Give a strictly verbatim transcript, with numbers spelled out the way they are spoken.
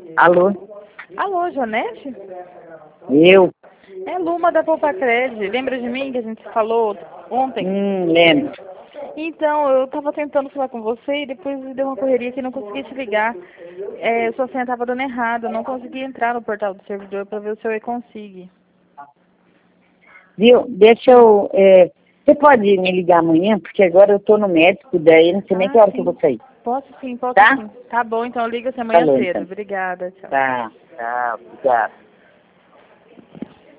Alô? Alô, Jonete? Eu? É Luma da Poupa Cred. Lembra de mim que a gente falou ontem? Hum, lembro. Então, eu estava tentando falar com você e depois deu uma correria que não consegui te ligar. É, sua senha estava dando errado, eu não consegui entrar no portal do servidor para ver se eu consigo. Viu? Deixa eu... É, você pode me ligar amanhã? Porque agora eu estou no médico, daí não sei nem Ah, que hora sim. que eu vou sair. Posso sim, posso Tá? sim. Tá bom, então liga-se amanhã Falou, cedo. então. Obrigada, tchau. Tá, tá, obrigado.